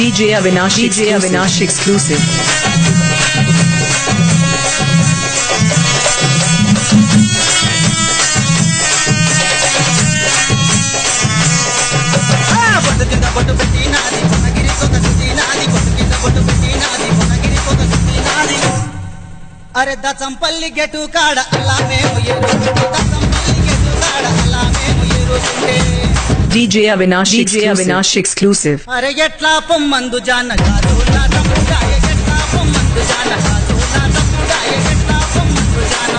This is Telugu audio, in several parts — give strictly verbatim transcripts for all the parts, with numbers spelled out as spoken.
DJ Avinash, DJ Avinash exclusive. अरे दचंपल्ली गेटू काड अल्ला మేము ఎరుతుంటే दचंपल्ली गेटू काड अल्ला మేము ఎరుతుంటే DJ Avinash, DJ Avinash exclusive. अरे ఎట్లా పొమ్మందు జాన కాదు నా తమ్ముడాయ ఎట్లా పొమ్మందు జాన కాదు నా తమ్ముడాయ ఎట్లా పొమ్మందు జాన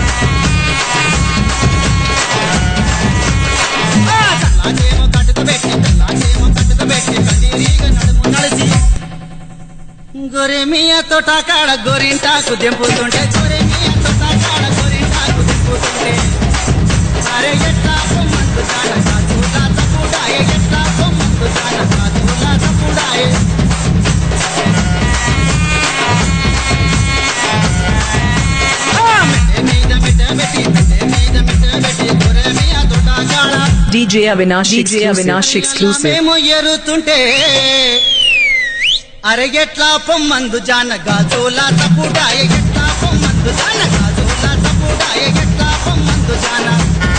ఆ చల్లాకేమో కట్టుకు పెట్టి చల్లాకేమో కట్టుకు పెట్టి కందిరీగా నడుము నడిచి గొరెమియా తోట కాడ గోరింటాకు దెంపుతుంటే గొరెమియా తోట కాడ గోరింటాకు దెంపుతుంటే అరే ఎట్లా పొమ్మందు జాన కాదు నా తమ్ముడాయ ఎట్లా పొమ్మందు జాన కాదు నా తమ్ముడాయ DJ Avinash, DJ Avinash exclusive. మేము ఎరుతుంటే అరే ఎట్లా పొమ్మందు జాన గాజులా తప్పుడాయ ఎట్లా పొమ్మందు జాన గాజులా తప్పుడాయ ఎట్లా పొమ్మందు జాన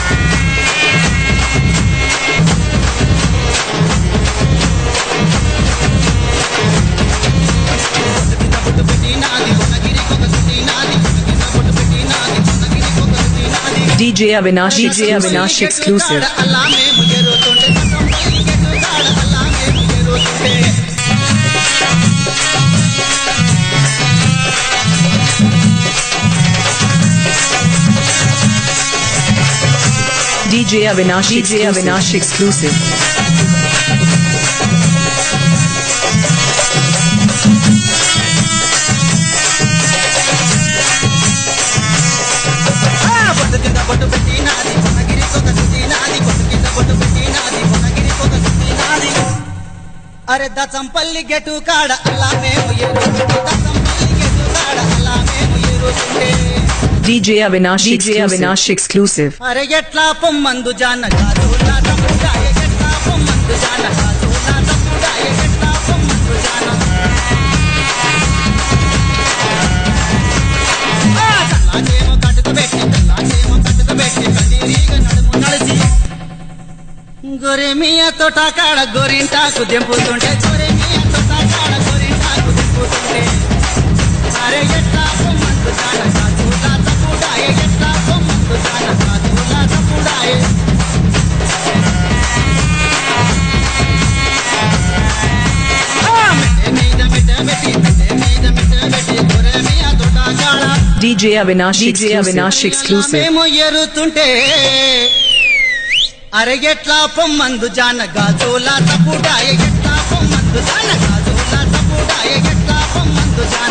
DJ Avinash, DJ Avinash exclusive. అల్లా మేము ఎరుతుంటే సంపల్లి గెట్టు కాడ అల్లా మేము ఎరుతుంటే DJ Avinash, DJ Avinash exclusive. అరే దచంపల్లి గెటు కాడ అల్లా మేము ఎరుతుంటే దచంపల్లి గెటు కాడ అల్లా మేము ఎరుతుంటే DJ Avinash, DJ Avinash exclusive. అరే ఎట్లా పొమ్మందు జాన కాదు నా తమ్ముడాయ ఎట్లా పొమ్మందు జాన కాదు నా తమ్ముడాయ ఎట్లా పొమ్మందు జాన ఆ చల్లాకేమో కట్టుకు పెట్టి చల్లాకేమో కట్టుకు పెట్టి కందిరీగా నడుము నడిచి గొరెమియా తోట కాడ గోరింటాకు దెంపుతుంటే గొరెమియా తోట కాడ గోరింటాకు దెంపుతుంటే అరే ఎట్లా పొమ్మందు జాన కాదు నా తమ్ముడాయ ఎట్లా పొమ్మందు జాన కాదు నా తమ్ముడాయ DJ Avinash, DJ Avinash exclusive. మేము ఎరుతుంటే అరే ఎట్లా పొమ్మందు జాన గాజులా తప్పుడాయ ఎట్లా పొమ్మందు జాన గాజులా తప్పుడాయ ఎట్లా పొమ్మందు జాన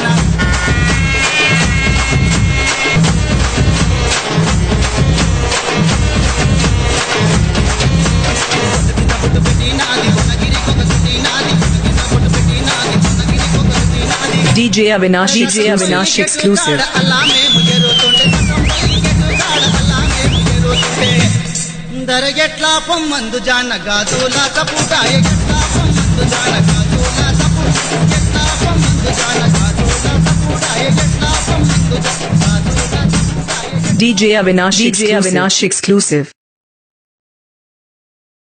DJ Avinash, DJ Avinash exclusive. అల్లా మేము ఎరుతుంటే సంపల్లి గెట్టు కాడ అల్లా మేము ఎరుతుంటే దరగెట్లా పొమ్మందు జాన గాజులా తప్పుడాయ ఎట్లా పొమ్మందు జాన గాజులా తప్పు ఎట్లా పొమ్మందు జాన గాజులా తప్పుడాయ ఎట్లా పొమ్మందు జాన Gajula తప్పుడాయ DJ Avinash, DJ Avinash exclusive.